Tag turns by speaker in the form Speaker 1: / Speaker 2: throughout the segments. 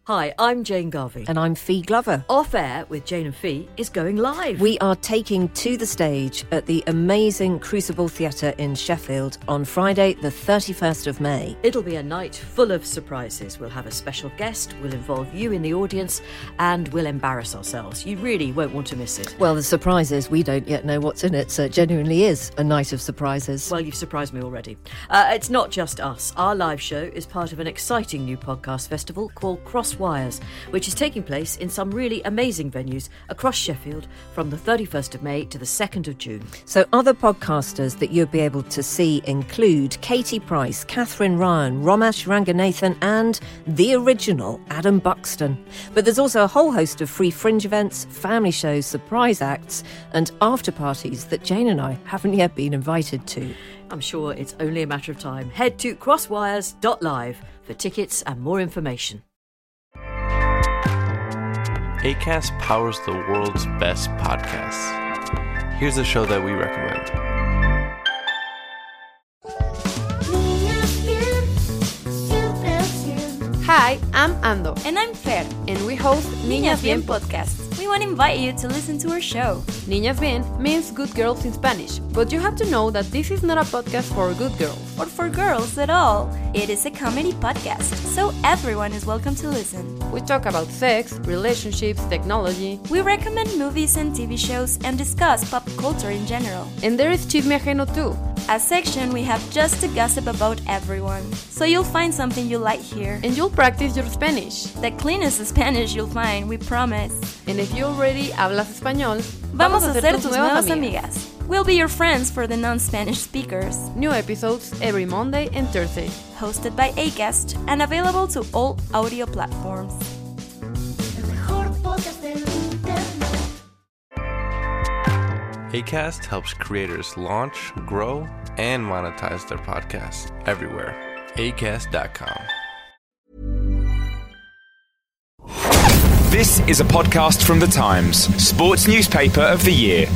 Speaker 1: Hi, I'm Jane Garvey.
Speaker 2: And I'm Fee Glover.
Speaker 1: Off Air with Jane and Fee is going live.
Speaker 2: We are taking to the stage at the amazing Crucible Theatre in Sheffield on Friday, the 31st of May.
Speaker 1: It'll be a night full of surprises. We'll have a special guest, we'll involve you in the audience, and we'll embarrass ourselves. You really won't want to miss it.
Speaker 2: Well, the surprise is we don't yet know what's in it, so it genuinely is a night of surprises.
Speaker 1: Well, you've surprised me already. It's not just us. Our live show is part of an exciting new podcast festival called Crosswires, which is taking place in some really amazing venues across Sheffield from the 31st of May to the 2nd of June.
Speaker 2: So other podcasters that you'll be able to see include Katie Price, Catherine Ryan, Romesh Ranganathan and the original Adam Buxton. But there's also a whole host of free fringe events, family shows, surprise acts and after parties that Jane and I haven't yet been invited to.
Speaker 1: I'm sure it's only a matter of time. Head to crosswires.live for tickets and more information.
Speaker 3: Acast powers the world's best podcasts. Here's a show that we recommend.
Speaker 4: Hi, I'm Ando.
Speaker 5: And I'm Fer.
Speaker 4: And we host Niñas Bien podcast.
Speaker 5: We want to invite you to listen to our show.
Speaker 4: Niñas Bien means good girls in Spanish, but you have to know that this is not a podcast for good girls.
Speaker 5: Or for girls at all. It is a comedy podcast, so everyone is welcome to listen.
Speaker 4: We talk about sex, relationships, technology.
Speaker 5: We recommend movies and TV shows and discuss pop culture in general.
Speaker 4: And there is Chisme Ajeno too.
Speaker 5: A section we have just to gossip about everyone. So you'll find something you like here.
Speaker 4: And you'll practice your Spanish.
Speaker 5: The cleanest Spanish you'll find, we promise.
Speaker 4: And if you already hablas español,
Speaker 5: vamos a ser tus nuevas amigas. We'll be your friends for the non-Spanish speakers.
Speaker 4: New episodes every Monday and Thursday.
Speaker 5: Hosted by Acast and available to all audio platforms.
Speaker 3: Acast helps creators launch, grow, and monetize their podcasts everywhere. Acast.com.
Speaker 6: This is a podcast from The Times, sports newspaper of the year.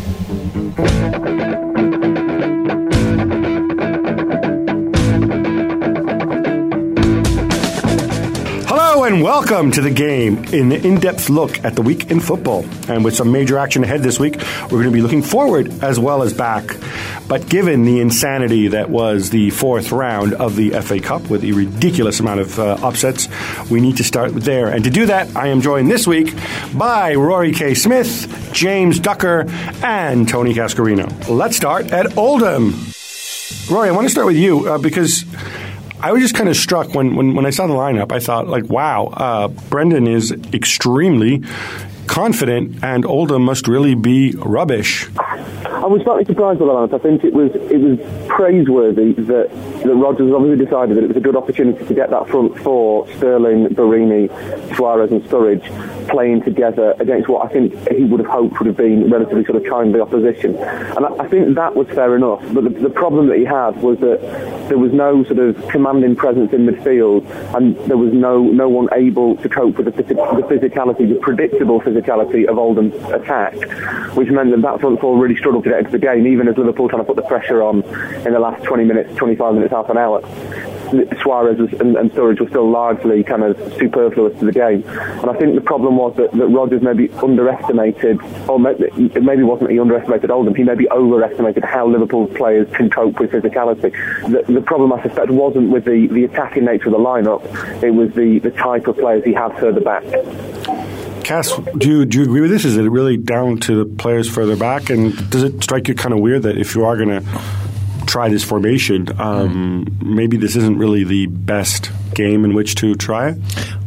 Speaker 7: Hello and welcome to The Game, an in-depth look at the week in football. And with some major action ahead this week, we're going to be looking forward as well as back. But given the insanity that was the fourth round of the FA Cup with a ridiculous amount of upsets, we need to start there. And to do that, I am joined this week by Rory K. Smith, James Ducker, and Tony Cascarino. Let's start at Oldham. Rory, I want to start with you because I was just kind of struck when I saw the lineup. I thought, wow, Brendan is extremely confident and Oldham must really be rubbish.
Speaker 8: I was slightly surprised by the lineup. I think it was praiseworthy that Rodgers obviously decided that it was a good opportunity to get that front four, Sterling, Barini, Suarez and Sturridge, playing together against what I think he would have hoped would have been relatively sort of kindly opposition. And I think that was fair enough. But the problem that he had was that there was no sort of commanding presence in midfield and there was no one able to cope with the physicality, the predictable physicality of Oldham's attack, which meant that front four really struggled to get into the game, even as Liverpool trying to put the pressure on in the last 20 minutes, 25 minutes, half an hour. Suarez and Sturridge were still largely kind of superfluous to the game. And I think the problem was that Rodgers maybe underestimated, or maybe wasn't he underestimated Oldham, he maybe overestimated how Liverpool's players can cope with physicality. The problem, I suspect, wasn't with the attacking nature of the lineup, it was the type of players he had further back.
Speaker 7: Cass, do you agree with this? Is it really down to the players further back? And does it strike you kind of weird that if you are going to try this formation, maybe this isn't really the best game in which to try it?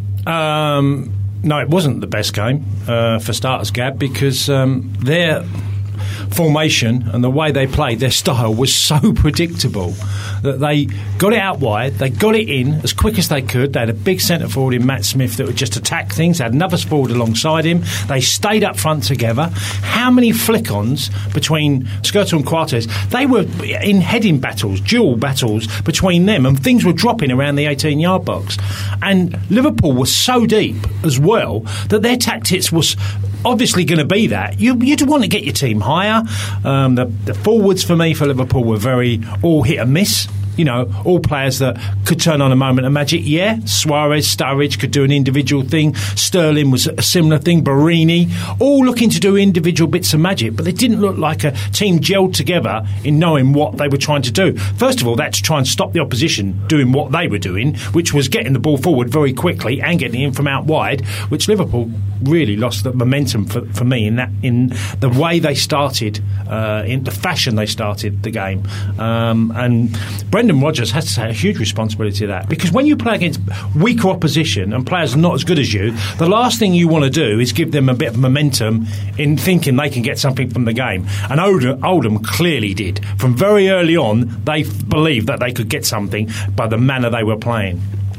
Speaker 9: No, it wasn't the best game for starters, Gab, because their formation and the way they played, their style was so predictable that they got it out wide, they got it in as quick as they could. They had a big centre forward in Matt Smith that would just attack things. They had another forward alongside him. They stayed up front together. How many flick-ons between Skrtel and Coates? They were in heading battles, dual battles between them, and things were dropping around the 18-yard box. And Liverpool was so deep as well that their tactics was obviously going to be that. You'd want to get your team higher. The forwards for me for Liverpool were very all hit and miss. all players that could turn on a moment of magic. Yeah, Suarez, Sturridge could do an individual thing. Sterling was a similar thing. Barini, all looking to do individual bits of magic, but they didn't look like a team gelled together in knowing what they were trying to do. First of all, that's to try and stop the opposition doing what they were doing, which was getting the ball forward very quickly and getting in from out wide, which Liverpool really lost the momentum for me in the way they started, in the fashion they started the game. And Brendan Rodgers has to take a huge responsibility to that, because when you play against weaker opposition and players not as good as you, the last thing you want to do is give them a bit of momentum in thinking they can get something from the game. And Oldham clearly did. From very early on, they believed that they could get something by the manner they were playing.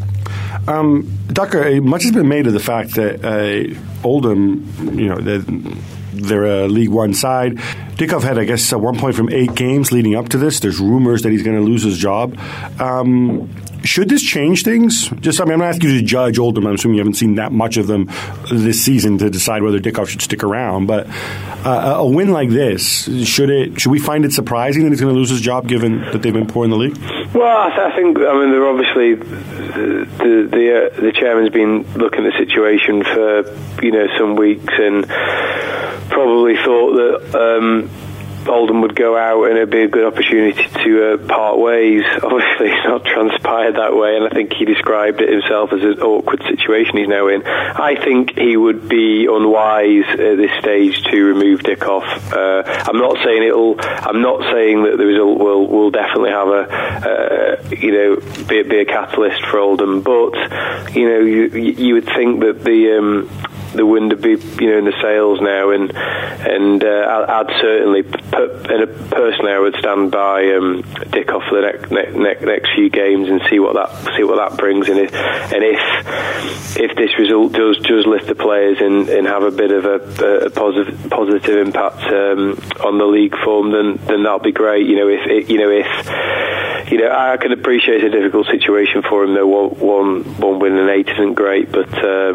Speaker 7: Ducker, much has been made of the fact that Oldham, they're a League One side. Dickov had, I guess, 1 point from 8 games leading up to this. There's rumors that he's going to lose his job. Should this change things? I'm not asking you to judge Oldham. I'm assuming you haven't seen that much of them this season to decide whether Dickov should stick around. But a win like this, should we find it surprising that he's going to lose his job given that they've been poor in the league?
Speaker 10: Well, I think, they're obviously the chairman's been looking at the situation for some weeks and probably thought that Oldham would go out and it'd be a good opportunity to part ways. Obviously, it's not transpired that way, and I think he described it himself as an awkward situation he's now in. I think he would be unwise at this stage to remove Dickov. I'm not saying that the result will definitely have be a catalyst for Oldham, but you would think that the wind would be in the sails now, and I'd certainly personally I would stand by Dickov for the next few games and see what that brings, and if this result does lift the players and have a bit of a positive impact on the league form, then that'll be great. I can appreciate it's a difficult situation for him. Though one win in 8 isn't great, but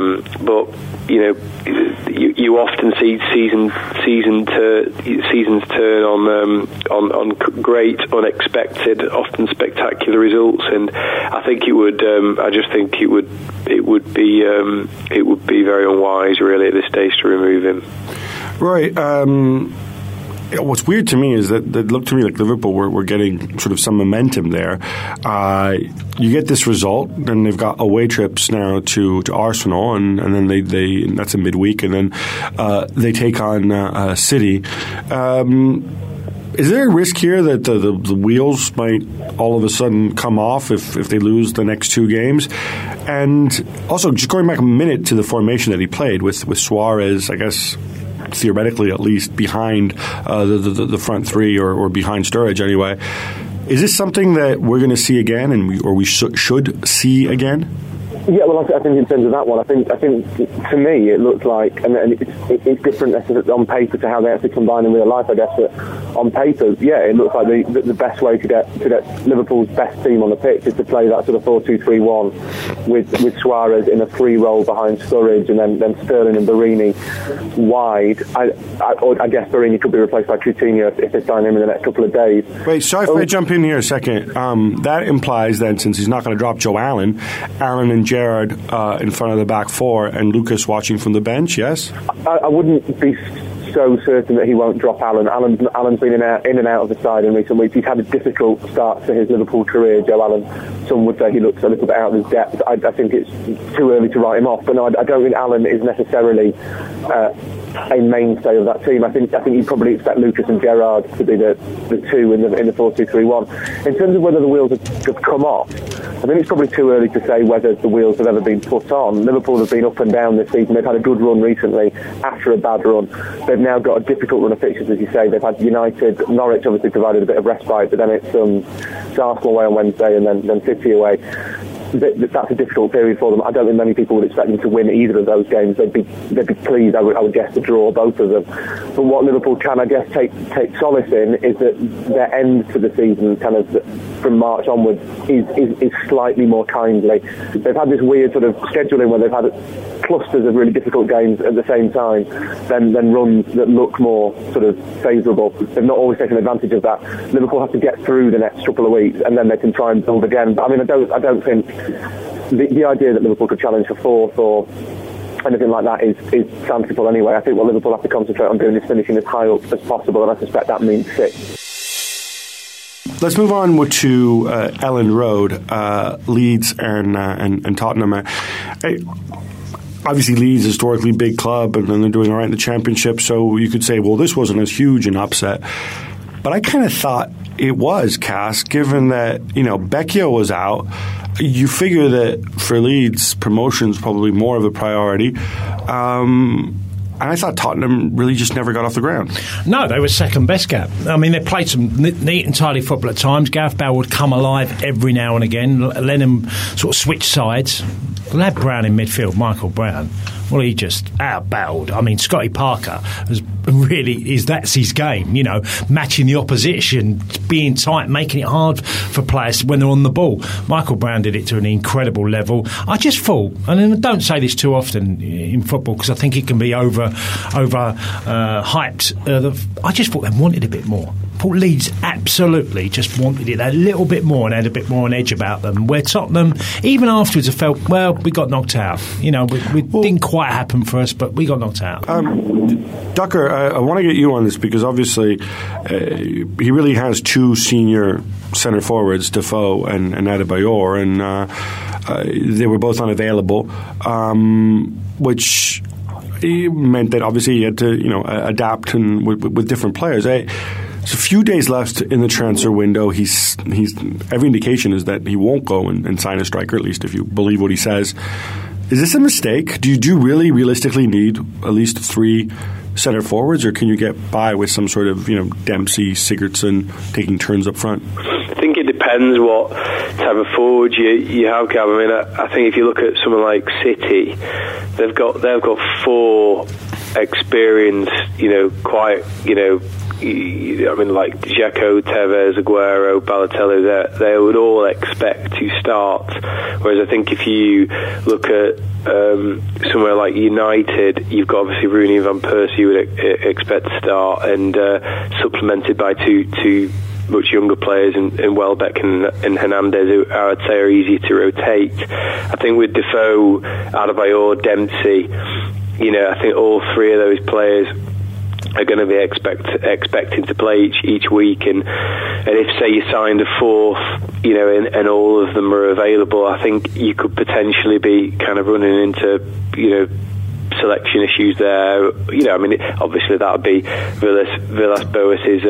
Speaker 10: you often see seasons turn on great, unexpected, often spectacular results, and I think it would. I just think it would be very unwise, really, at this stage to remove him.
Speaker 7: Right. What's weird to me is that it looked to me like Liverpool were getting sort of some momentum there. You get this result, then they've got away trips now to Arsenal, and then they that's a midweek, and then they take on City. Is there a risk here that the wheels might all of a sudden come off if they lose the next 2 games? And also, just going back a minute to the formation that he played with Suarez, I guess, theoretically at least, behind the front three or behind Sturridge anyway. Is this something that we're going to see again, or we should see again?
Speaker 8: Yeah, well, I think in terms of that one, I think to me it looks like, and it's different on paper to how they actually combine in real life, I guess. But on paper, yeah, it looks like the best way to get Liverpool's best team on the pitch is to play that sort of 4-2-3-1 with Suarez in a free role behind Sturridge, and then Sterling and Barini wide. I guess Barini could be replaced by Coutinho if they sign him in the next couple of days.
Speaker 7: Wait, sorry if I jump in here a second. That implies then, since he's not going to drop Joe Allen and Gerrard in front of the back four, and Lucas watching from the bench, yes?
Speaker 8: I wouldn't be so certain that he won't drop Allen. Allen's been in and out of the side in recent weeks. He's had a difficult start to his Liverpool career, Joe Allen. Some would say he looks a little bit out of his depth. I think it's too early to write him off, but no, I don't think Allen is necessarily a mainstay of that team. I think you probably expect Lucas and Gerrard to be the two in the 4-2-3-1. In terms of whether the wheels have come off, I think it's probably too early to say whether the wheels have ever been put on. Liverpool have been up and down this season. They've had a good run recently after a bad run. They've now got a difficult run of fixtures, as you say. They've had United, Norwich obviously provided a bit of respite, but then it's Arsenal away on Wednesday and then City away. That's a difficult period for them. I don't think many people would expect them to win either of those games. They'd be pleased, I would guess, to draw both of them. But what Liverpool can, I guess, take solace in is that their end to the season kind of from March onwards is slightly more kindly. They've had this weird sort of scheduling where they've had clusters of really difficult games at the same time, then runs that look more sort of favourable. They've not always taken advantage of that. Liverpool have to get through the next couple of weeks, and then they can try and build again. But I mean, I don't think the idea that Liverpool could challenge for fourth or anything like that is fanciful anyway. I think what Liverpool have to concentrate on doing is finishing as high up as possible, and I suspect that means sixth.
Speaker 7: Let's move on to Ellen Road, Leeds and Tottenham. Obviously, Leeds is a historically big club, and they're doing all right in the Championship, so you could say, well, this wasn't as huge an upset. But I kind of thought it was, Cass, given that, Becchio was out. You figure that for Leeds, promotion's probably more of a priority. And I thought Tottenham really just never got off the ground.
Speaker 9: No, they were second best, Gav. I mean, they played some neat and tidy football at times. Gareth Bale would come alive every now and again, let him sort of switch sides. The lad Brown in midfield, Michael Brown, well, he just out-battled. I mean, Scotty Parker that's his game, matching the opposition, being tight, making it hard for players when they're on the ball. Michael Brown did it to an incredible level. I just thought, and I don't say this too often in football because I think it can be hyped. I just thought they wanted a bit more. Paul Leeds absolutely just wanted it a little bit more and had a bit more an edge about them. Where Tottenham, even afterwards, I felt, well, we got knocked out. We didn't quite happen for us, but we got knocked out.
Speaker 7: Ducker, I want to get you on this because obviously he really has two senior centre forwards, Defoe and Adebayor, and they were both unavailable, which meant that obviously he had to adapt and with different players. There's a few days left in the transfer window. He's every indication is that he won't go and sign a striker, at least if you believe what he says. Is this a mistake? Do you really realistically need at least three centre forwards, or can you get by with some sort of Dempsey, Sigurdsson taking turns up front?
Speaker 10: I think it depends what type of forward you have, Gav. I mean, I think if you look at someone like City, they've got four experienced, quite, like Dzeko, Tevez, Aguero, Balotelli, they would all expect to start. Whereas I think if you look at somewhere like United, you've got obviously Rooney and Van Persie you would expect to start, and supplemented by two much younger players in Welbeck and Hernandez, who I would say are easier to rotate. I think with Defoe, Adebayor, Dempsey, I think all three of those players are going to be expecting to play each week, and if say you signed a fourth, and all of them are available, I think you could potentially be kind of running into selection issues there. Obviously that would be Villas-Boas's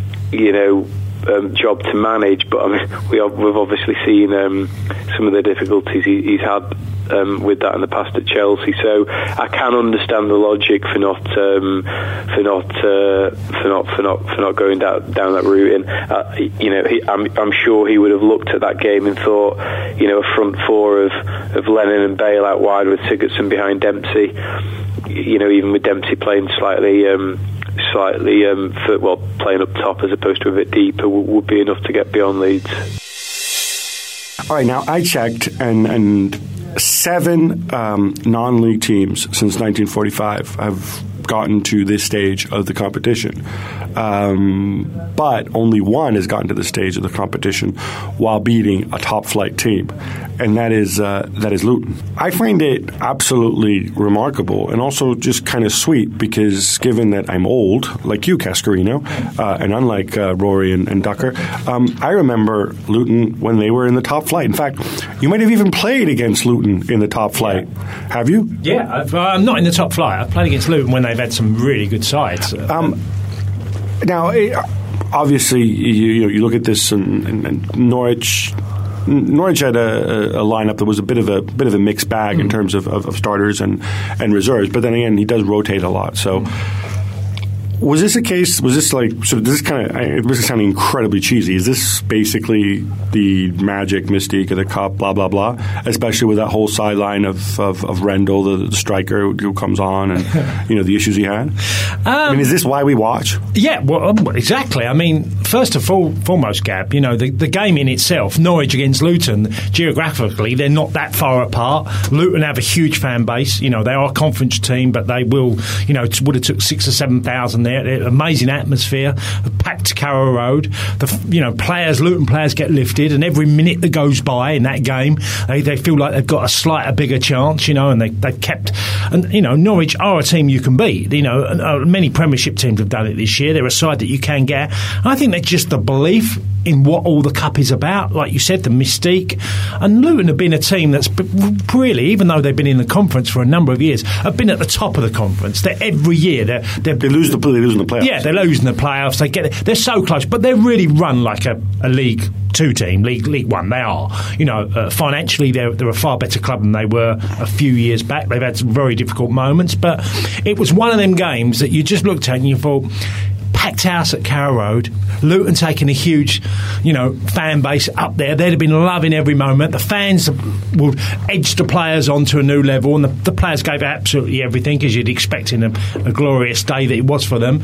Speaker 10: job to manage, but I mean we've obviously seen some of the difficulties he's had with that in the past at Chelsea. So I can understand the logic for not going down that route. And I'm sure he would have looked at that game and thought, a front four of Lennon and Bale out wide with Sigurdsson behind Dempsey. Even with Dempsey playing slightly playing up top as opposed to a bit deeper would be enough to get beyond Leeds.
Speaker 7: All right, now I checked, and 7 non-league teams since 1945 have gotten to this stage of the competition. But only one has gotten to this stage of the competition while beating a top-flight team, and that is Luton. I find it absolutely remarkable and also just kind of sweet because given that I'm old, like you, Cascarino, and unlike Rory and Ducker, I remember Luton when they were in the top flight. In fact, you might have even played against Luton in the top flight. Yeah. Have you?
Speaker 9: Yeah, I'm not in the top flight. I've played against Luton when they've had some really good sides.
Speaker 7: Now, obviously, you look at this, and Norwich had a lineup that was a bit of a mixed bag in terms of starters and reserves. But then again, he does rotate a lot. So, Was this a case? Was this like sort of this kind of? This is sounding incredibly cheesy. Is this basically the magic mystique of the cup? Blah blah blah. Especially with that whole sideline of Rendell, the striker who comes on, and the issues he had. Is this why we watch?
Speaker 9: Yeah, well, exactly. I mean, first of all, foremost, Gab. The game in itself, Norwich against Luton. Geographically, they're not that far apart. Luton have a huge fan base. They are a conference team, but they will. Would have took 6,000 or 7,000 there. Amazing atmosphere, packed Carrow Road. Players, Luton players get lifted, and every minute that goes by in that game, they feel like they've got a bigger chance, and they've kept. And Norwich are a team you can beat. Many Premiership teams have done it this year. They're a side that you can get. And I think that's just the belief in what all the cup is about. Like you said, the mystique. And Luton have been a team that's really, even though they've been in the conference for a number of years, have been at the top of the conference. Every year they lose the playoffs. Yeah, they're losing the playoffs. They're so close, but they're really run like a League Two team, League One. They are. Financially, they're a far better club than they were a few years back. They've had some very difficult moments, but it was one of them games that you just looked at and you thought, packed house at Carrow Road, Luton taking a huge, fan base up there. They'd have been loving every moment. The fans would edge the players onto a new level, and the players gave absolutely everything, as you'd expect in a glorious day that it was for them.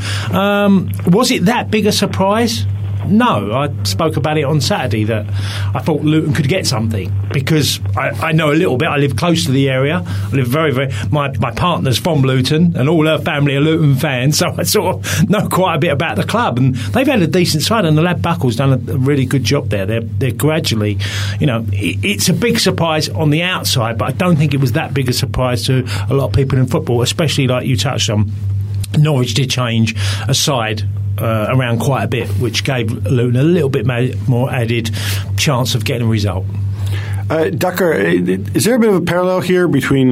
Speaker 9: Was it that big a surprise? No, I spoke about it on Saturday that I thought Luton could get something because I know a little bit. I live close to the area. I live very, very. My partner's from Luton and all her family are Luton fans, so I sort of know quite a bit about the club. And they've had a decent side, and the lad Buckle's done a really good job there. They're gradually, it's a big surprise on the outside, but I don't think it was that big a surprise to a lot of people in football, especially like you touched on. Norwich did change a side around quite a bit, which gave Luton a little bit more added chance of getting a result.
Speaker 7: Ducker, is there a bit of a parallel here between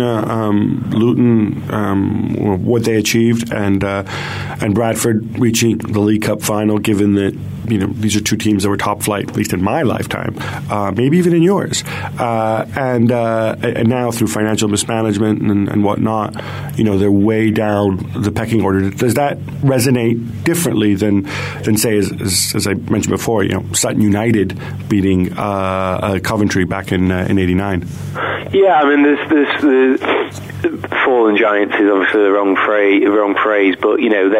Speaker 7: Luton, what they achieved, and Bradford reaching the League Cup final, given that these are two teams that were top flight, at least in my lifetime, maybe even in yours, and now through financial mismanagement and whatnot, they're way down the pecking order. Does that resonate differently than say, as I mentioned before, Sutton United beating Coventry back in '89?
Speaker 10: Yeah, I mean, there's fallen giants is obviously the wrong phrase, but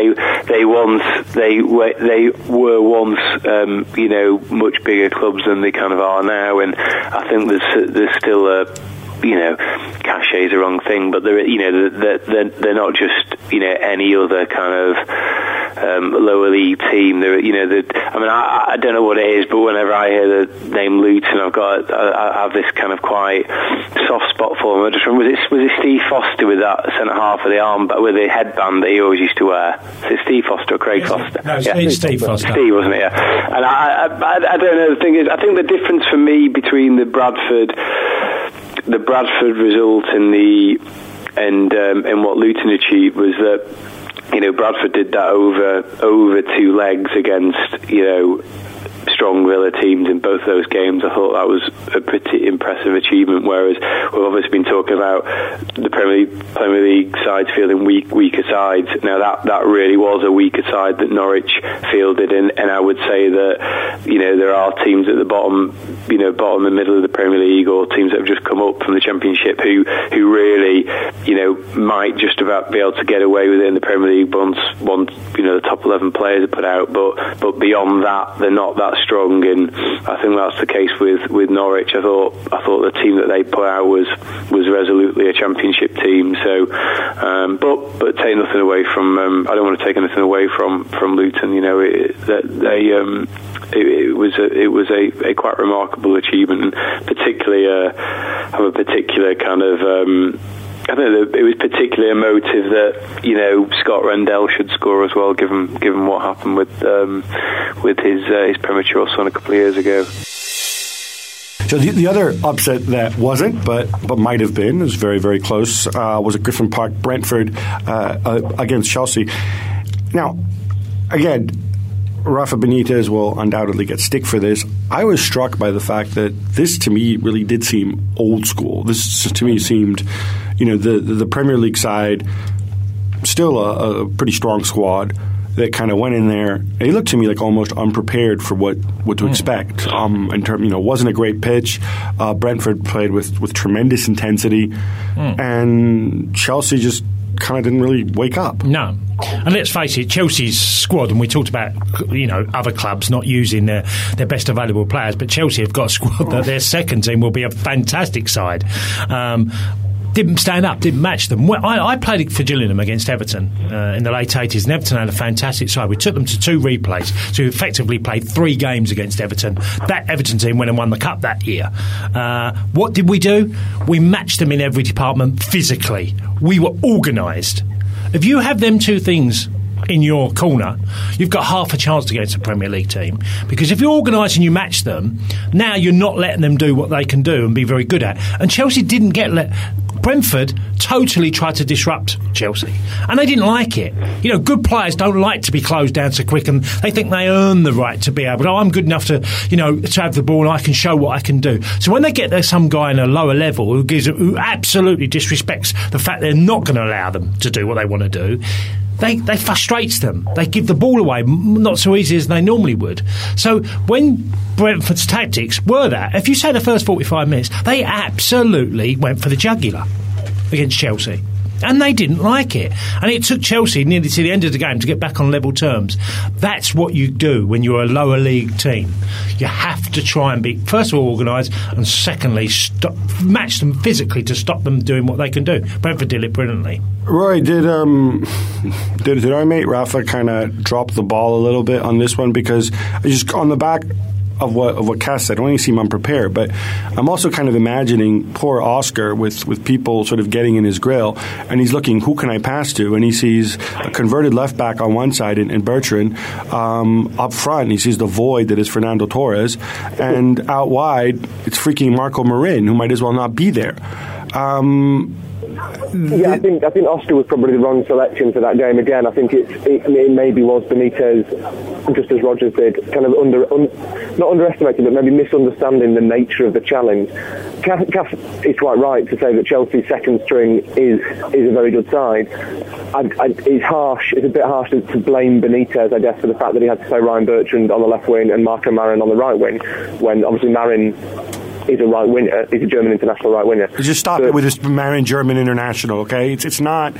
Speaker 10: they were once much bigger clubs than they kind of are now, and I think there's still a cachet is the wrong thing, but they're not just any other kind of lower league team. I don't know what it is, but whenever I hear the name Luton, I have this kind of quite soft spot for them. I just remember, was it Steve Foster with that centre half of the arm, but with the headband that he always used to wear? Is it Steve Foster or Craig Foster?
Speaker 9: No, it's Steve Foster.
Speaker 10: Steve, wasn't it? Yeah. And I don't know. The thing is, I think the difference for me between the Bradford result and what Luton achieved was that Bradford did that over two legs against strong Villa teams in both those games. I thought that was a pretty impressive achievement, whereas we've obviously been talking about the Premier League sides fielding weaker sides. Now that really was a weaker side that Norwich fielded, and I would say that there are teams at the bottom and middle of the Premier League, or teams that have just come up from the Championship who really might just about be able to get away with it in the Premier League once the top 11 players are put out, but beyond that they're not that strong, and I think that's the case with Norwich. I thought the team that they put out was resolutely a Championship team. So, but take nothing away from. I don't want to take anything away from Luton. It was a quite remarkable achievement, and particularly have a particular kind of. I think it was particularly emotive that Scott Rendell should score as well, given what happened with his premature son a couple of years ago.
Speaker 7: So the other upset that wasn't, but might have been, it was very, very close, was at Griffin Park, Brentford against Chelsea. Now, again, Rafa Benitez will undoubtedly get stick for this. I was struck by the fact that this, to me, really did seem old school. This, to me, seemed, the Premier League side, still a pretty strong squad, that kind of went in there. He looked to me like almost unprepared for what to expect. In terms, wasn't a great pitch. Brentford played with tremendous intensity, and Chelsea just kind of didn't really wake up.
Speaker 9: No. And let's face it, Chelsea's squad, and we talked about other clubs not using their best available players, but Chelsea have got a squad that their second team will be a fantastic side. Didn't stand up, didn't match them. Well, I played for Gillingham against Everton in the late 80s, and Everton had a fantastic side. We took them to 2 replays, so we effectively played 3 games against Everton. That Everton team went and won the Cup that year. What did we do? We matched them in every department physically. We were organised. If you have them 2 things in your corner, you've got half a chance against a Premier League team, because if you're organised and you match them, now you're not letting them do what they can do and be very good at. And Chelsea didn't get Brentford totally tried to disrupt Chelsea, and they didn't like it. Good players don't like to be closed down so quick, and they think they earn the right to be able, I'm good enough to have the ball and I can show what I can do. So when they get there, some guy in a lower level who absolutely disrespects the fact they're not going to allow them to do what they want to do, They frustrates them. They give the ball away not so easy as they normally would. So when Brentford's tactics were that, if you say the first 45 minutes, they absolutely went for the jugular against Chelsea. And they didn't like it. And it took Chelsea nearly to the end of the game to get back on level terms. That's what you do when you're a lower league team. You have to try and be, first of all, organised, and secondly, match them physically to stop them doing what they can do. Brentford did it brilliantly.
Speaker 7: Roy, did our mate Rafa kind of drop the ball a little bit on this one? Because just on the back of what Cass said, I don't want to seem unprepared, but I'm also kind of imagining poor Oscar with people sort of getting in his grill, and he's looking, who can I pass to? And he sees a converted left back on one side in Bertrand. Up front, he sees the void that is Fernando Torres, and out wide, it's freaking Marco Marin, who might as well not be there.
Speaker 8: I think Oscar was probably the wrong selection for that game. Again, I think it maybe was Benitez, just as Rodgers did, kind of not underestimating, but maybe misunderstanding the nature of the challenge. Cass is quite right to say that Chelsea's second string is a very good side. It's harsh. It's a bit harsh to blame Benitez, I guess, for the fact that he had to play Ryan Bertrand on the left wing and Marco Marin on the right wing, when obviously Marin is a right winger. He's a German international right winger.
Speaker 7: Just stop it with this Marin German international, okay? It's not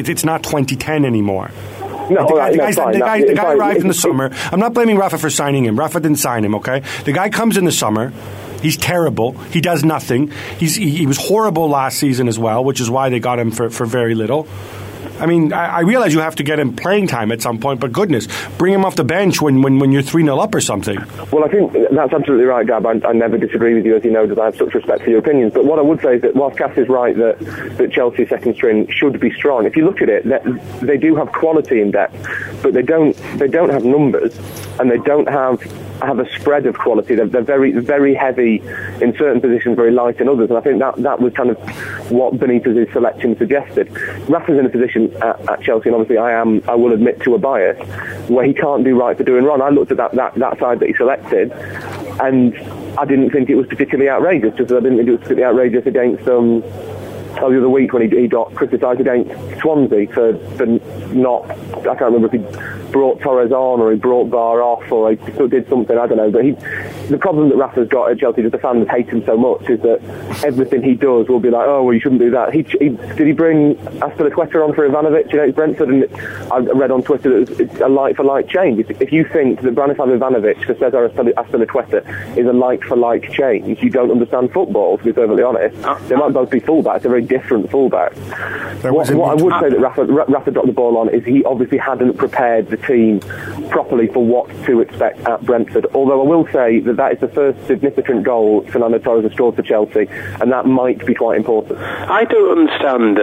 Speaker 7: 2010 anymore.
Speaker 8: No,
Speaker 7: the guy arrived in the summer. I'm not blaming Rafa for signing him. Rafa didn't sign him, okay? The guy comes in the summer. He's terrible. He does nothing. He was horrible last season as well, which is why they got him for very little. I mean, I realize you have to get him playing time at some point, but goodness, bring him off the bench when you're 3-0 up or something.
Speaker 8: Well, I think that's absolutely right, Gab. I never disagree with you, as you know, because I have such respect for your opinions. But what I would say is that whilst Cass is right that Chelsea's second string should be strong, if you look at it, they do have quality in depth, but they don't have numbers, and they don't have a spread of quality. They're very, very heavy in certain positions, very light in others, and I think that was kind of what Benitez's selection suggested. Rafa's in a position at Chelsea, and obviously I will admit to a bias, where he can't do right for doing wrong. I looked at that side that he selected, and I didn't think it was particularly outrageous, just as I didn't think it was particularly outrageous against the other week when he got criticised against Swansea for not, I can't remember if he brought Torres on or he brought Barr off or he did something, I don't know, but the problem that Rafa's got at Chelsea, just the fans hate him so much, is that everything he does will be like, oh, well, you shouldn't do that. Did he bring Azpilicueta on for Ivanovic? It's Brentford, and I read on Twitter that it's a like-for-like change. If you think that Branislav Ivanovic for Cesar Azpilicueta is a like-for-like change, you don't understand football, to be perfectly honest. They might both be fullbacks, they're very different fullbacks. What I would say that Rafa dropped the ball on is he obviously hadn't prepared the team properly for what to expect at Brentford. Although I will say that is the first significant goal Fernando Torres has scored for Chelsea, and that might be quite important.
Speaker 10: I don't understand.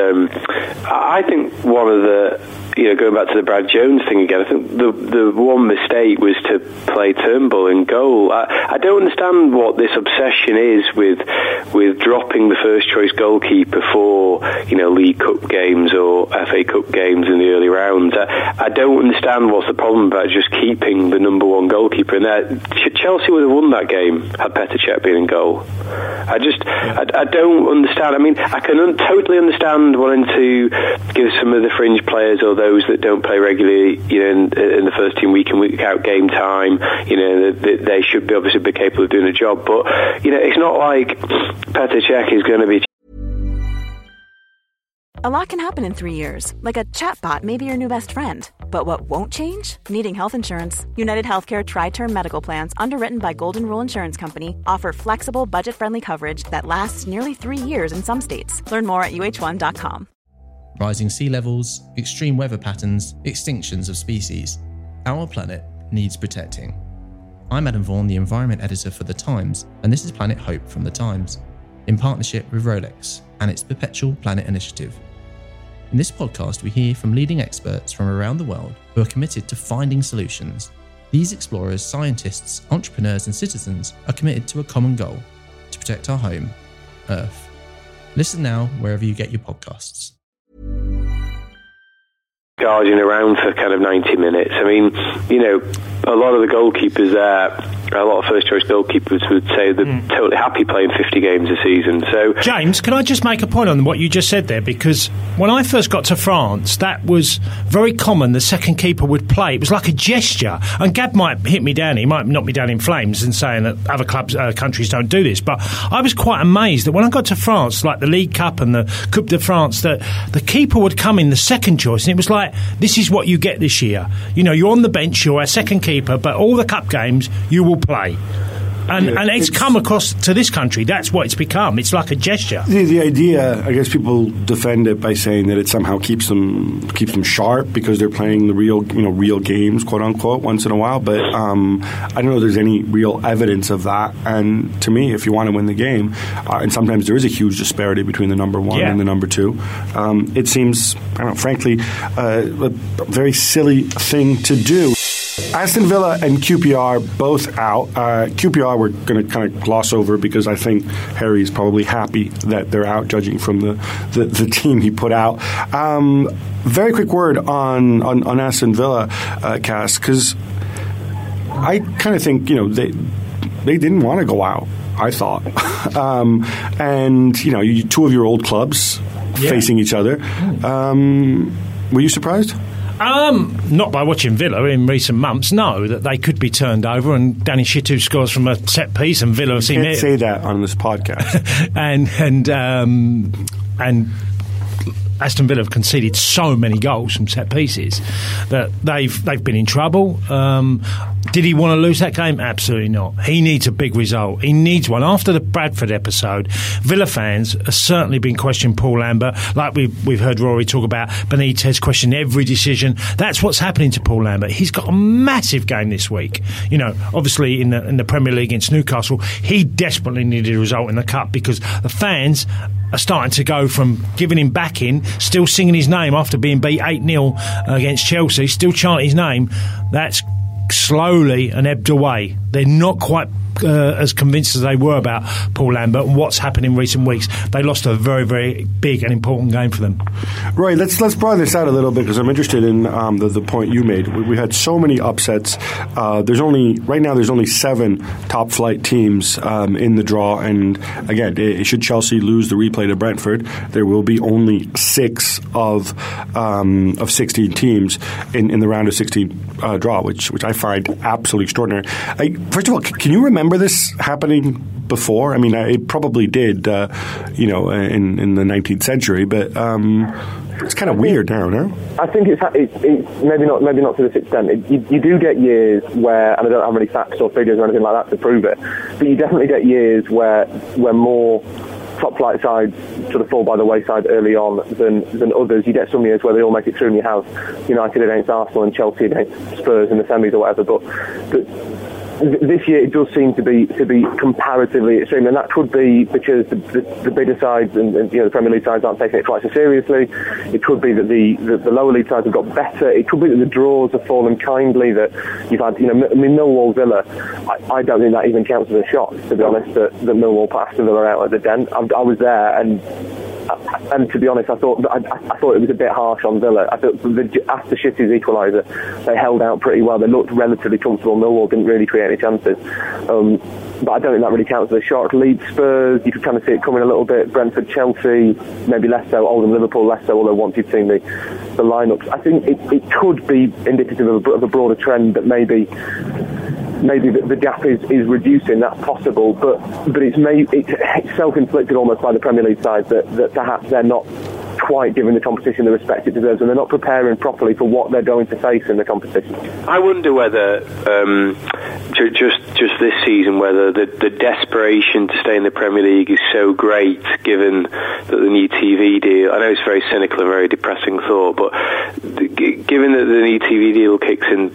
Speaker 10: I think one of the, going back to the Brad Jones thing again, I think the one mistake was to play Turnbull in goal. I don't understand what this obsession is with dropping the first choice goalkeeper for, League Cup games or FA Cup games in the early rounds. I don't understand what's the problem about just keeping the number one goalkeeper in there. Chelsea would have won that game had Petr Cech been in goal. I don't understand. I mean, I can totally understand wanting to give some of the fringe players or those that don't play regularly, in the first team week in week out game time. They should be obviously be capable of doing a job, but it's not like Petr Cech is going to be.
Speaker 11: A lot can happen in 3 years, like a chatbot may be your new best friend. But what won't change? Needing health insurance. United Healthcare Tri-Term Medical Plans, underwritten by Golden Rule Insurance Company, offer flexible, budget-friendly coverage that lasts nearly 3 years in some states. Learn more at uh1.com.
Speaker 12: Rising sea levels, extreme weather patterns, extinctions of species. Our planet needs protecting. I'm Adam Vaughan, the Environment Editor for The Times, and this is Planet Hope from The Times, in partnership with Rolex and its Perpetual Planet Initiative. In this podcast, we hear from leading experts from around the world who are committed to finding solutions. These explorers, scientists, entrepreneurs and citizens are committed to a common goal: to protect our home, Earth. Listen now wherever you get your podcasts.
Speaker 10: Guardian around for kind of 90 minutes. I mean, a lot of the goalkeepers there, a lot of first-choice goalkeepers would say they're totally happy playing 50 games a season. So,
Speaker 9: James, can I just make a point on what you just said there? Because when I first got to France, that was very common. The second keeper would play. It was like a gesture. And Gab might hit me down. He might knock me down in flames and saying that other clubs, countries don't do this. But I was quite amazed that when I got to France, like the League Cup and the Coupe de France, that the keeper would come in the second choice. And it was like, this is what you get this year. You're on the bench, you're a second keeper, but all the cup games, you will play. And it's come across to this country. That's what it's become. It's like a gesture.
Speaker 7: The idea, I guess people defend it by saying that it somehow keeps them sharp because they're playing the real games, quote unquote, once in a while. But I don't know if there's any real evidence of that. And to me, if you want to win the game, and sometimes there is a huge disparity between the number one and the number two, it seems, frankly, a very silly thing to do. Aston Villa and QPR both out. QPR we're going to kind of gloss over because I think Harry's probably happy that they're out, judging from the team he put out. Very quick word on Aston Villa, Cass, because I kind of think they didn't want to go out, I thought. And two of your old clubs facing each other. Were you surprised?
Speaker 9: Not by watching Villa in recent months, no, that they could be turned over and Danny Shitu scores from a set piece and Villa have seen it.
Speaker 7: You can't say that on this podcast.
Speaker 9: and Aston Villa have conceded so many goals from set pieces that they've been in trouble. Did he want to lose that game? Absolutely not. He needs a big result. He needs one. After the Bradford episode, Villa fans have certainly been questioning Paul Lambert, like we've heard Rory talk about. Benitez question every decision. That's what's happening to Paul Lambert. He's got a massive game this week. Obviously in the Premier League against Newcastle, he desperately needed a result in the Cup because the fans are starting to go from giving him back in, still singing his name after being beat 8-0 against Chelsea, still chanting his name. That's slowly and ebbed away. They're not quite as convinced as they were about Paul Lambert and what's happened in recent weeks. They lost a very, very big and important game for them.
Speaker 7: Roy, let's broaden this out a little bit because I'm interested in the point you made. We had so many upsets. There's only 7 top flight teams in the draw, and again, should Chelsea lose the replay to Brentford, there will be only 6 of 16 teams in the round of 16 draw, which I find absolutely extraordinary. First of all, can you remember this happening before? I mean, it probably did, in the 19th century, but it's kind of weird now, no?
Speaker 8: I think it's maybe not to this extent. You do get years where, and I don't have any facts or figures or anything like that to prove it, but you definitely get years where more top flight sides sort of fall by the wayside early on than others. You get some years where they all make it through, and you have United against Arsenal and Chelsea against Spurs in the semis or whatever. But this year it does seem to be comparatively extreme, and that could be because the bigger sides and the Premier League sides aren't taking it quite so seriously. It could be that the lower league sides have got better. It could be that the draws have fallen kindly. That you've had, Millwall Villa. I don't think that even counts as a shock, to be honest. That Millwall passed Villa out at the Den. I was there, and and to be honest, I thought it was a bit harsh on Villa. I thought after Shitty's equaliser, they held out pretty well. They looked relatively comfortable. Millwall didn't really create any chances. But I don't think that really counts as a shock. Leeds, Spurs, you could kind of see it coming a little bit. Brentford, Chelsea, maybe less so. Oldham, Liverpool, less so, although once you've seen the lineups. I think it could be indicative of a broader trend that maybe the gap is reducing. That's possible, but it's self-inflicted almost by the Premier League side that perhaps they're not quite giving the competition the respect it deserves, and they're not preparing properly for what they're going to face in the competition.
Speaker 10: I wonder whether just this season, whether the desperation to stay in the Premier League is so great, given that the new TV deal, I know it's very cynical and very depressing thought, but given that the new TV deal kicks in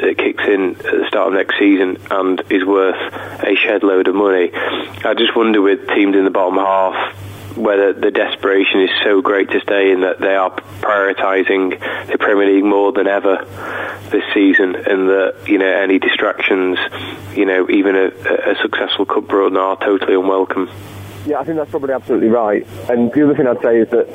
Speaker 10: at the start of next season and is worth a shed load of money, I just wonder with teams in the bottom half whether the desperation is so great to stay in that they are prioritising the Premier League more than ever this season, and that any distractions, even a successful cup run, are totally unwelcome.
Speaker 8: Yeah, I think that's probably absolutely right. And the other thing I'd say is that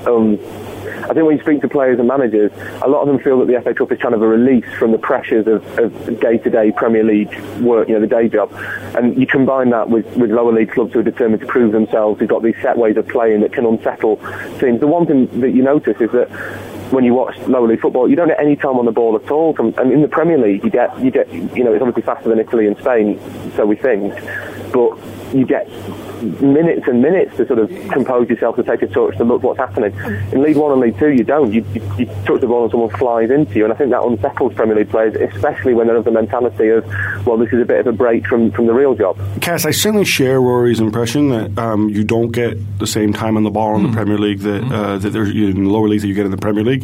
Speaker 8: I think when you speak to players and managers, a lot of them feel that the FA Cup is kind of a release from the pressures of day-to-day Premier League work, the day job. And you combine that with lower league clubs who are determined to prove themselves, who've got these set ways of playing that can unsettle teams. The one thing that you notice is that when you watch lower league football, you don't get any time on the ball at all. And in the Premier League, you get it's obviously faster than Italy and Spain, so we think, but you get minutes and minutes to sort of compose yourself, to take a touch, to look what's happening. In League 1 and League 2, you don't. You touch the ball and someone flies into you, and I think that unsettles Premier League players, especially when they're of the mentality of, well, this is a bit of a break from the real job.
Speaker 7: Cass, I certainly share Rory's impression that you don't get the same time on the ball in the Premier League that there's in the lower leagues that you get in the Premier League.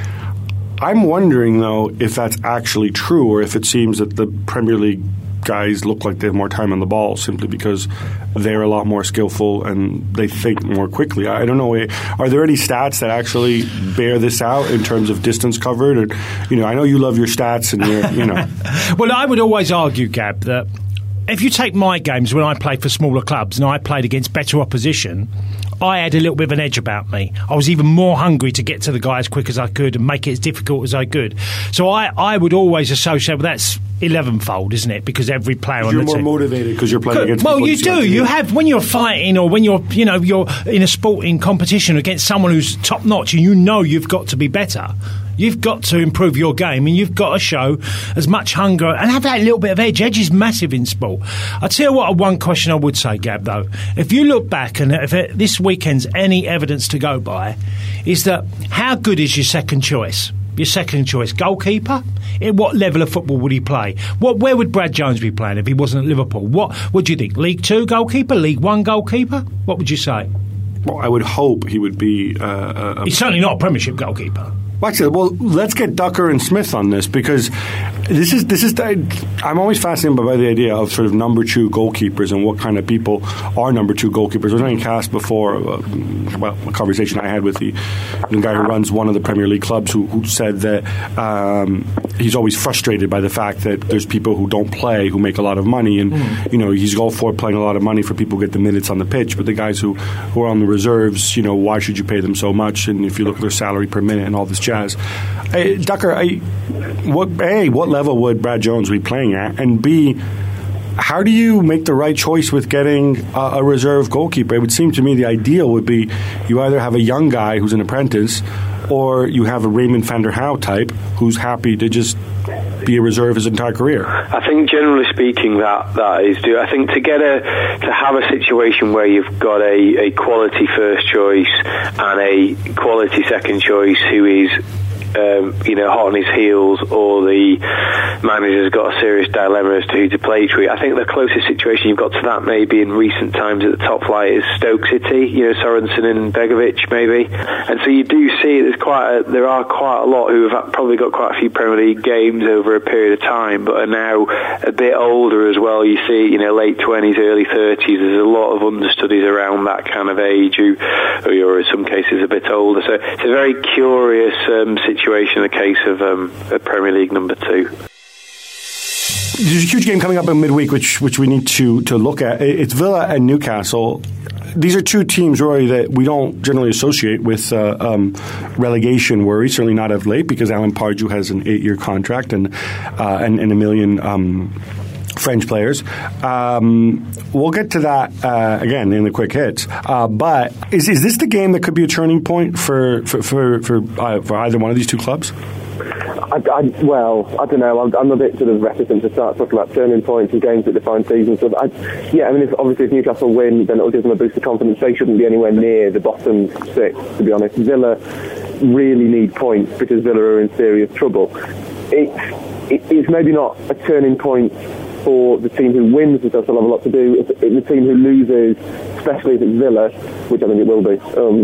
Speaker 7: I'm wondering, though, if that's actually true, or if it seems that the Premier League guys look like they have more time on the ball simply because they're a lot more skillful and they think more quickly. I don't know. Are there any stats that actually bear this out in terms of distance covered? Or, I know you love your stats and you're,
Speaker 9: Well, I would always argue, Gab, that if you take my games when I played for smaller clubs and I played against better opposition, I had a little bit of an edge about me. I was even more hungry to get to the guy as quick as I could and make it as difficult as I could. So I would always associate with that's 11-fold, isn't it? Because every player on the team,
Speaker 7: you're more motivated because you're playing against.
Speaker 9: Well, you do. You have, when you're fighting or when you're in a sporting competition against someone who's top notch, and you've got to be better. You've got to improve your game, and you've got to show as much hunger and have that little bit of edge. Edge is massive in sport. I'll tell you what, one question I would say, Gab, though. If you look back, and if this weekend's any evidence to go by, is that how good is your second choice? Your second choice goalkeeper? At what level of football would he play? Where would Brad Jones be playing if he wasn't at Liverpool? What do you think? League 2 goalkeeper? League 1 goalkeeper? What would you say?
Speaker 7: Well, I would hope he would be...
Speaker 9: He's certainly not a Premiership goalkeeper.
Speaker 7: Actually, well, let's get Ducker and Smith on this, because this is. I'm always fascinated by the idea of sort of number 2 goalkeepers and what kind of people are number 2 goalkeepers. I was only cast before a conversation I had with the guy who runs one of the Premier League clubs who said that he's always frustrated by the fact that there's people who don't play who make a lot of money, and he's all for playing a lot of money for people who get the minutes on the pitch, but the guys who are on the reserves, why should you pay them so much? And if you look at their salary per minute and all this jazz. Hey, Ducker, what level would Brad Jones be playing at? And B, how do you make the right choice with getting a reserve goalkeeper? It would seem to me the ideal would be you either have a young guy who's an apprentice, or you have a Raymond van der Houw type who's happy to just be a reserve his entire career.
Speaker 10: I think generally speaking that is due. I think to have a situation where you've got a quality first choice and a quality second choice who is hot on his heels, or the manager's got a serious dilemma as to who to play each week. I think the closest situation you've got to that maybe in recent times at the top flight is Stoke City, Sorensen and Begovic maybe. And so you do see there are quite a lot who have probably got quite a few Premier League games over a period of time, but are now a bit older as well. You see, late 20s, early 30s. There's a lot of understudies around that kind of age who are in some cases a bit older. So it's a very curious situation in the case of Premier League number 2.
Speaker 7: There's a huge game coming up in midweek, which we need to look at. It's Villa and Newcastle. these are two teams, Rory, that we don't generally associate with relegation worry, certainly not of late, because Alan Pardew has an 8-year contract and a million French players. We'll get to that again in the quick hits. But is this the game that could be a turning point for either one of these two clubs?
Speaker 8: I don't know. I'm a bit sort of reticent to start talking about turning points and games that define seasons. So if Newcastle win, then it'll give them a boost of confidence. They shouldn't be anywhere near the bottom 6, to be honest. Villa really need points because Villa are in serious trouble. It's maybe not a turning point for the team who wins, because they'll still have a lot to do. It's the team who loses, especially if it's Villa, which I think it will be.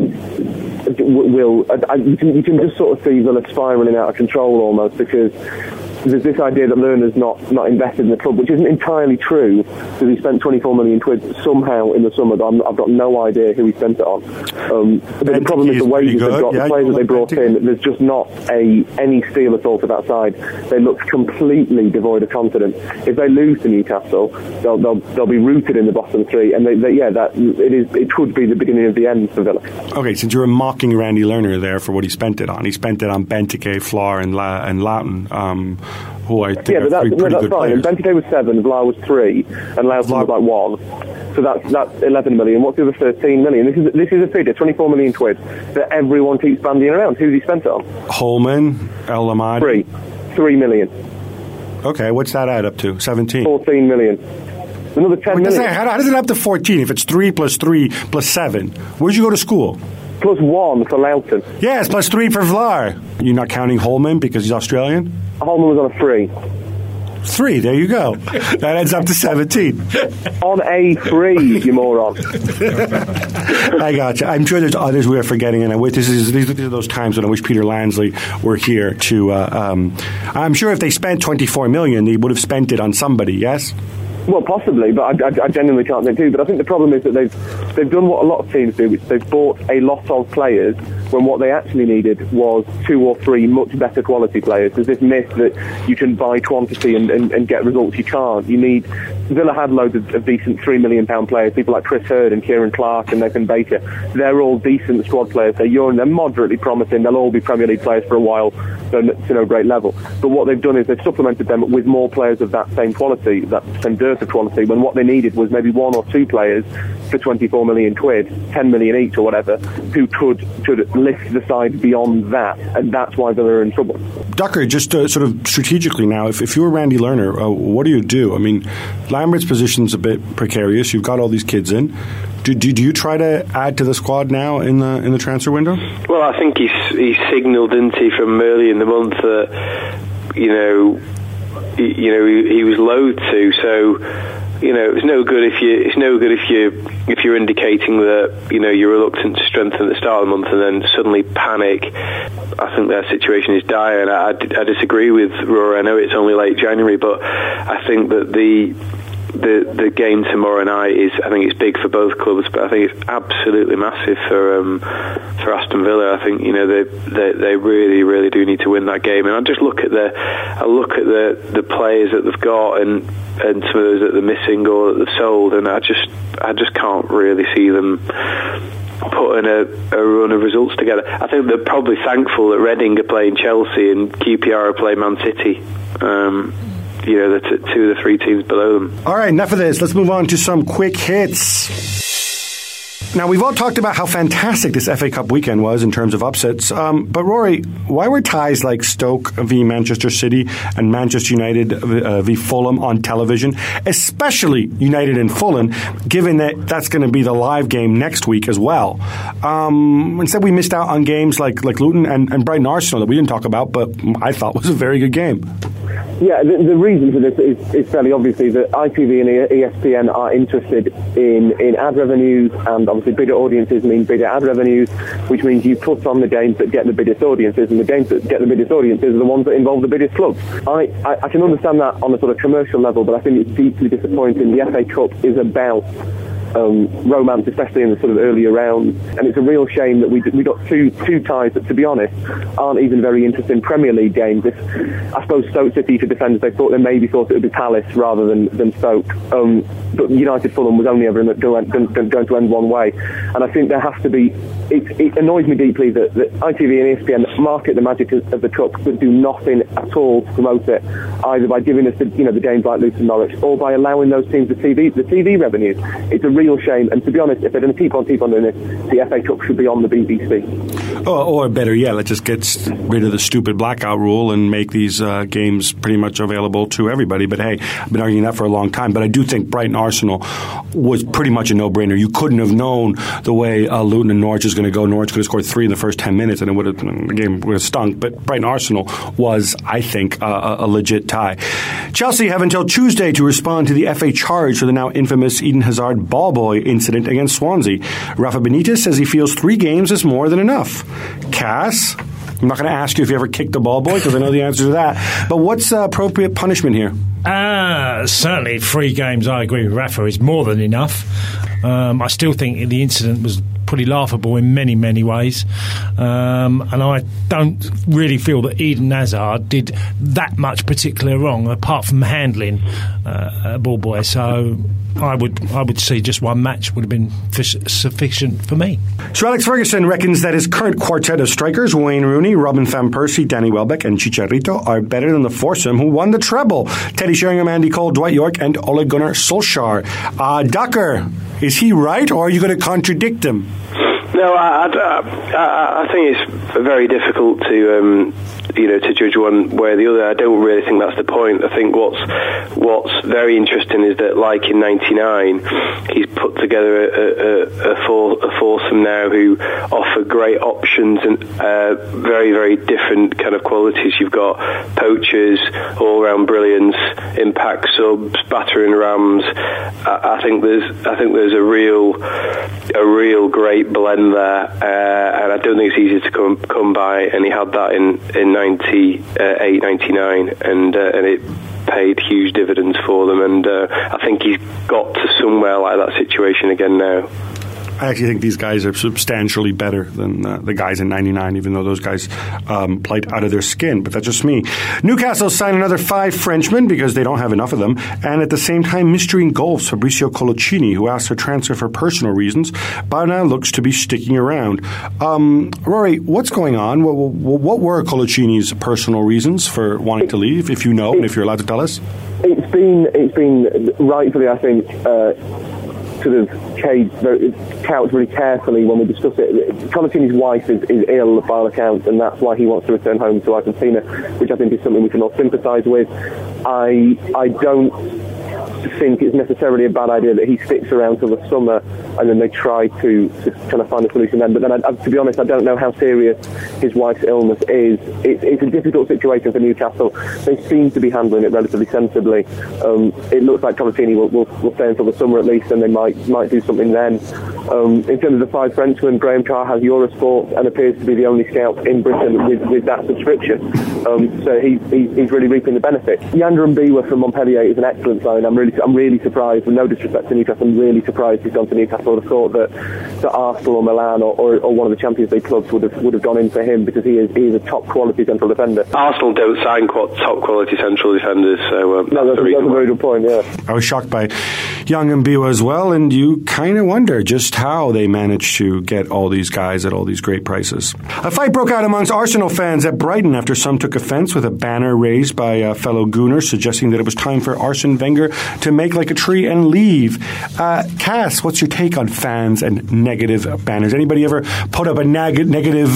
Speaker 8: You can just sort of see Villa spiralling out of control almost, because there's this idea that Lerner's not invested in the club, which isn't entirely true, because he spent 24 million quid somehow in the summer, but I've got no idea who he spent it on. But the problem is the wages they've got, the players that they brought in, there's just not any steel at all for that side. They look completely devoid of confidence. If they lose to Newcastle, they'll be rooted in the bottom 3, and it could be the beginning of the end for Villa.
Speaker 7: Okay, since you were mocking Randy Lerner there for what he spent it on on Benteke, Fleur, and Loughton. Who I think are pretty good
Speaker 8: fine.
Speaker 7: players.
Speaker 8: Benteke was 7, Vlaar was 3, and Loughton was like 1. So that's 11 million. What's the other 13 million? This is a figure, 24 million quid, that everyone keeps bandying around. Who's he spent it on?
Speaker 7: Holman, El Lamadi.
Speaker 8: 3 million.
Speaker 7: Okay, what's that add up to? 17?
Speaker 8: 14 million. Another 10 million.
Speaker 7: How does it add up to 14 if it's 3 plus 3 plus 7? Where'd you go to school?
Speaker 8: Plus 1 for Loughton.
Speaker 7: Yes, plus 3 for Vlaar. You're not counting Holman because he's Australian?
Speaker 8: Holman was on a 3.
Speaker 7: 3, there you go. That adds up to 17.
Speaker 8: On a 3, you moron.
Speaker 7: I got you. I'm sure there's others we are forgetting, and these are those times when I wish Peter Lansley were here to... I'm sure if they spent 24 million, they would have spent it on somebody, yes?
Speaker 8: Well, possibly, but I genuinely can't think too. But I think the problem is that they've done what a lot of teams do, which they've bought a lot of players when what they actually needed was 2 or 3 much better quality players. There's this myth that you can buy quantity and get results. You can't. Villa had loads of decent £3 million players, people like Chris Hurd and Kieran Clark and Nathan Baker. They're all decent squad players. They're young, they're moderately promising. They'll all be Premier League players for a while, to no great level. But what they've done is they've supplemented them with more players of that same quality, that same dearth of quality, when what they needed was maybe 1 or 2 players for 24 million quid, 10 million each or whatever, who could lift the side beyond that, and that's why they're in trouble.
Speaker 7: Ducker, just sort of strategically now, if you were Randy Lerner, what do you do? I mean, Lambert's position's a bit precarious. You've got all these kids in. Do you try to add to the squad now in the transfer window?
Speaker 10: Well, I think he signalled, didn't he, from early in the month that he was loath to. So it's no good if you're indicating that you're reluctant to strengthen at the start of the month and then suddenly panic. I think their situation is dire, and I disagree with Rory. I know it's only late January, but I think that the game tomorrow night I think it's big for both clubs, but I think it's absolutely massive for Aston Villa. I think they really, really do need to win that game. And I look at the players that they've got and some of those that they're missing or that they've sold, and I just can't really see them putting a run of results together. I think they're probably thankful that Reading are playing Chelsea and QPR are playing Man City. The 2 of the 3 teams below them.
Speaker 7: All right, enough of this. Let's move on to some quick hits. Now, we've all talked about how fantastic this FA Cup weekend was in terms of upsets. But, Rory, why were ties like Stoke v Manchester City and Manchester United v Fulham on television, especially United and Fulham, given that that's going to be the live game next week as well? Instead, we missed out on games like Luton and Brighton Arsenal that we didn't talk about, but I thought was a very good game.
Speaker 8: Yeah, the reason for this is fairly obviously that ITV and ESPN are interested in ad revenues, and obviously bigger audiences mean bigger ad revenues, which means you put on the games that get the biggest audiences, and the games that get the biggest audiences are the ones that involve the biggest clubs. I can understand that on a sort of commercial level, but I think it's deeply disappointing. The FA Cup is about romance, especially in the sort of earlier rounds. And it's a real shame that we got two ties that, to be honest, aren't even very interesting Premier League games. I suppose Stoke City, for defenders, they maybe thought it would be Palace rather than Stoke. But United Fulham was only ever going to end one way. And I think there has to be. It annoys me deeply that ITV and ESPN market the magic of the cup, but do nothing at all to promote it, either by giving us the games like Luton Norwich, or by allowing those teams the TV revenues. It's a real shame. And to be honest, if they're going to keep on doing this, the FA Cup should be on the BBC.
Speaker 7: Or better yet, let's just get rid of the stupid blackout rule and make these games pretty much available to everybody. But hey, I've been arguing that for a long time. But I do think Brighton Arsenal was pretty much a no-brainer. You couldn't have known the way Luton and Norwich is going to go. Norwich could have scored 3 in the first 10 minutes, and the game would have stunk. But Brighton Arsenal was, I think, a legit tie. Chelsea have until Tuesday to respond to the FA charge for the now infamous Eden Hazard ball boy incident against Swansea. Rafa Benitez says he feels 3 games is more than enough. Cass, I'm not going to ask you if you ever kicked the ball boy because I know the answer to that. But what's appropriate punishment here?
Speaker 9: Certainly 3 games, I agree with Rafa, is more than enough. I still think the incident was pretty laughable in many, many ways. And I don't really feel that Eden Hazard did that much particular wrong, apart from handling a ball boy. So I would see just 1 match would have been sufficient for me.
Speaker 7: Sir Alex Ferguson reckons that his current quartet of strikers, Wayne Rooney, Robin van Persie, Danny Welbeck and Chicharito, are better than the foursome who won the treble: Teddy Sheringham, Andy Cole, Dwight York and Ole Gunnar Solskjaer. Ducker, is he right, or are you going to contradict him?
Speaker 10: No, I think it's very difficult to judge one way or the other. I don't really think that's the point. I think what's very interesting is that, like in '99, he's put together a foursome now who offer great options and very, very different kind of qualities. You've got poachers, all-round brilliance, impact subs, battering rams. I think there's a real great blend there, and I don't think it's easy to come by. And he had that in 98, 99, and it paid huge dividends for them. And I think he's got to somewhere like that situation again now.
Speaker 7: I actually think these guys are substantially better than the guys in '99, even though those guys played out of their skin. But that's just me. Newcastle signed another 5 Frenchmen because they don't have enough of them. And at the same time, Mystery in Goals, Fabrizio Coloccini, who asked for transfer for personal reasons, but now looks to be sticking around. Rory, what's going on? What were Coloccini's personal reasons for wanting to leave, if you know, and if you're allowed to tell us? It's
Speaker 8: been rightfully, I think, sort of couched very carefully when we discuss it. Coloccini's wife is ill by all accounts, and that's why he wants to return home to Argentina, which I think is something we can all sympathise with. I don't think it's necessarily a bad idea that he sticks around till the summer and then they try to kind of find a solution then. But then, to be honest, I don't know how serious his wife's illness is. It's a difficult situation for Newcastle. They seem to be handling it relatively sensibly. It looks like Coloccini will stay until the summer at least, and they might do something then. In terms of the 5 Frenchmen, Graham Carr has Eurosport and appears to be the only scout in Britain with that subscription. So he's really reaping the benefit. Yanda Mbiwa from Montpellier is an excellent sign. I'm really surprised, with no disrespect to Newcastle, I'm really surprised he's gone to Newcastle. I would have thought that Arsenal or Milan or one of the Champions League clubs would have gone in for him, because he is a top quality central defender.
Speaker 10: Arsenal don't sign top quality central defenders, so
Speaker 8: that's a very good point. Yeah,
Speaker 7: I was shocked by Young Mbiwa as well, and you kind of wonder just how they managed to get all these guys at all these great prices. A fight broke out amongst Arsenal fans at Brighton after some took offence with a banner raised by fellow Gooners suggesting that it was time for Arsene Wenger to make like a tree and leave. Cass, what's your take on fans and negative banners? Anybody ever put up a negative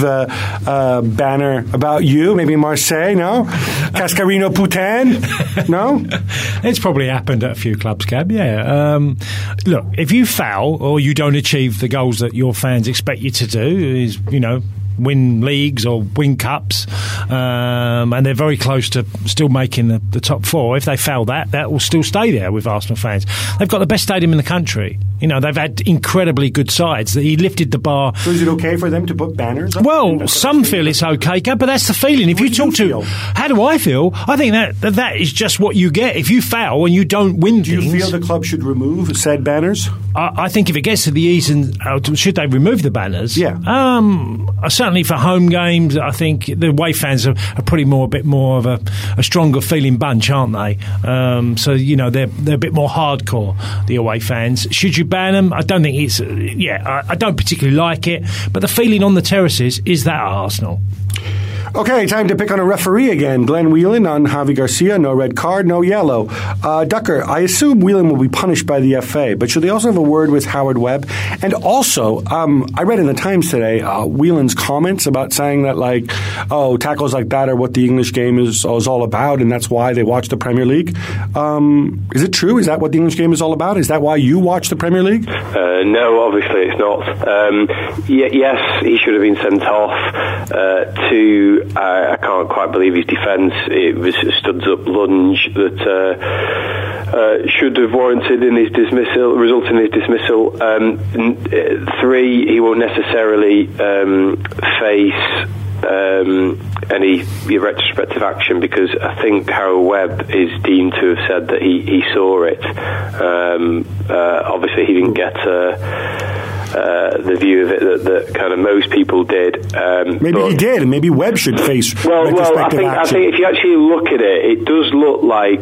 Speaker 7: banner about you? Maybe Marseille? No? Cascarino Putin? No?
Speaker 9: It's probably happened at a few clubs, Gab, yeah. Look, if you foul or you don't achieve the goals that your fans expect you to do, is, win leagues or win cups, and they're very close to still making the top four. If they fail that will still stay there with Arsenal fans. They've got the best stadium in the country. You know, they've had incredibly good sides. He lifted the bar.
Speaker 7: So is it okay for them to put banners up?
Speaker 9: Well, some feel it's okay, but that's the feeling. If you talk to... How do I feel? I think that is just what you get. If you fail and you don't win
Speaker 7: things... Do you feel the club should remove said banners?
Speaker 9: I think if it gets to the E's, and should they remove the banners?
Speaker 7: Yeah.
Speaker 9: Certainly for home games, I think the away fans are probably a bit more of a stronger feeling bunch, aren't they? So, you know, they're a bit more hardcore, the away fans. Should you ban them? I don't think it's... I don't particularly like it, but the feeling on the terraces is that at Arsenal.
Speaker 7: Okay, time to pick on a referee again. Glenn Whelan on Javi Garcia. No red card, no yellow. Ducker, I assume Whelan will be punished by the FA, but should they also have a word with Howard Webb? And also, I read in the Times today Whelan's comments about saying that, like, tackles like that are what the English game is all about, and that's why they watch the Premier League. Is it true? Is that what the English game is all about? Is that why you watch the Premier League?
Speaker 10: No, obviously it's not. Yes, he should have been sent off I can't quite believe his defence. It was a studs-up lunge that should have warranted in his dismissal, resulted in his dismissal. 3, he won't necessarily face any retrospective action because I think Harold Webb is deemed to have said that he saw it. Obviously, he didn't get the view of it that kind of most people did.
Speaker 7: Maybe he did, and maybe Webb should face retrospective action.
Speaker 10: I think if you actually look at it, it does look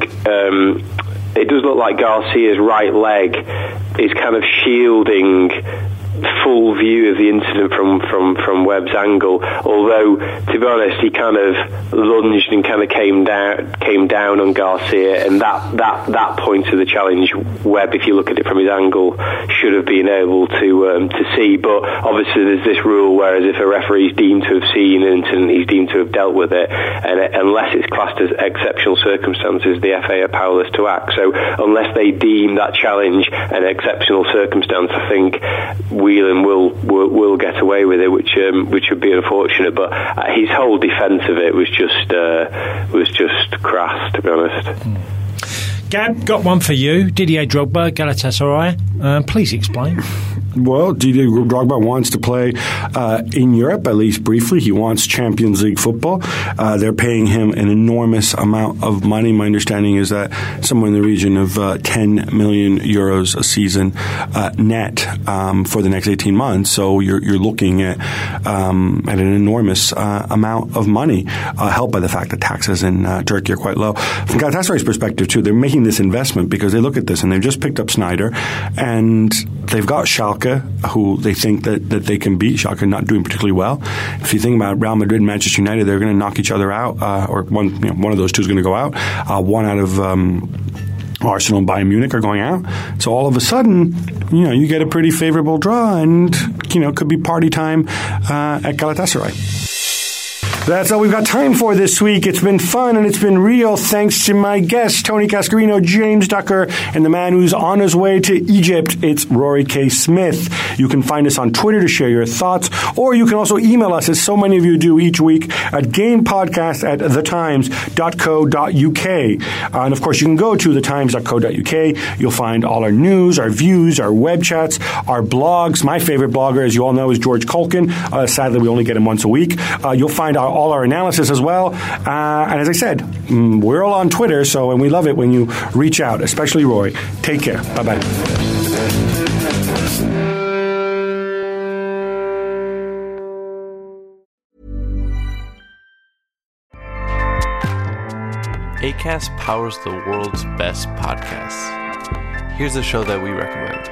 Speaker 10: like Garcia's right leg is kind of shilding full view of the incident from Webb's angle. Although, to be honest, he kind of lunged and kind of came down on Garcia, and that point of the challenge, Webb, if you look at it from his angle, should have been able to see. But obviously, there's this rule: whereas if a referee is deemed to have seen an incident, he's deemed to have dealt with it, and unless it's classed as exceptional circumstances, the FA are powerless to act. So, unless they deem that challenge an exceptional circumstance, I think Whelan will get away with it, which would be unfortunate. But his whole defence of it was just crass, to be honest.
Speaker 9: Gab, got one for you. Didier Drogba, Galatasaray. Please explain.
Speaker 7: Well, Didier Drogba wants to play in Europe, at least briefly. He wants Champions League football. They're paying him an enormous amount of money. My understanding is that somewhere in the region of 10 million euros a season net for the next 18 months. So you're looking at an enormous amount of money, helped by the fact that taxes in Turkey are quite low. From Galatasaray's perspective, too, they're making this investment because they look at this and they've just picked up Sneijder, and they've got Schalke, who they think that they can beat. Schalke not doing particularly well. If you think about Real Madrid and Manchester United, they're going to knock each other out, or one of those two is going to go out. One out of Arsenal and Bayern Munich are going out. So all of a sudden, you get a pretty favorable draw, and could be party time at Galatasaray. That's all we've got time for this week. It's been fun and it's been real. Thanks to my guests, Tony Cascarino, James Ducker, and the man who's on his way to Egypt. It's Rory K. Smith. You can find us on Twitter to share your thoughts, or you can also email us, as so many of you do each week, at gamepodcast@thetimes.co.uk. And of course, you can go to thetimes.co.uk. You'll find all our news, our views, our web chats, our blogs. My favorite blogger, as you all know, is George Culkin. Sadly, we only get him once a week. You'll find all our analysis as well. And as I said, we're all on Twitter, and we love it when you reach out, especially Roy. Take care. Bye-bye.
Speaker 3: Acast powers the world's best podcasts. Here's a show that we recommend.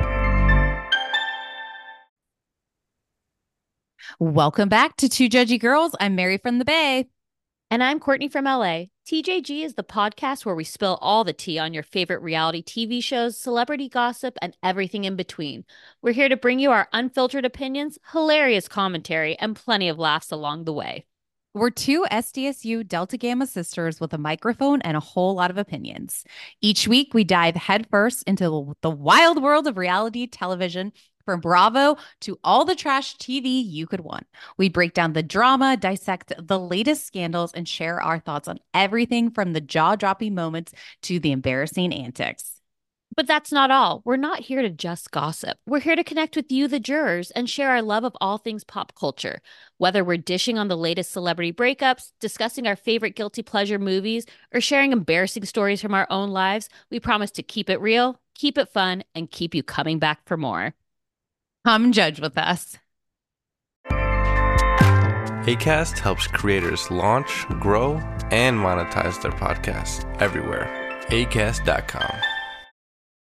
Speaker 13: Welcome back to Two Judgy Girls. I'm Mary from the Bay.
Speaker 14: And I'm Courtney from LA. TJG is the podcast where we spill all the tea on your favorite reality TV shows, celebrity gossip, and everything in between. We're here to bring you our unfiltered opinions, hilarious commentary, and plenty of laughs along the way.
Speaker 13: We're two SDSU Delta Gamma sisters with a microphone and a whole lot of opinions. Each week, we dive headfirst into the wild world of reality television, From Bravo to all the trash TV you could want. We break down the drama, dissect the latest scandals, and share our thoughts on everything from the jaw-dropping moments to the embarrassing antics.
Speaker 14: But that's not all. We're not here to just gossip. We're here to connect with you, the jurors, and share our love of all things pop culture. Whether we're dishing on the latest celebrity breakups, discussing our favorite guilty pleasure movies, or sharing embarrassing stories from our own lives, we promise to keep it real, keep it fun, and keep you coming back for more.
Speaker 13: Come judge with us.
Speaker 3: Acast helps creators launch, grow, and monetize their podcasts everywhere. Acast.com.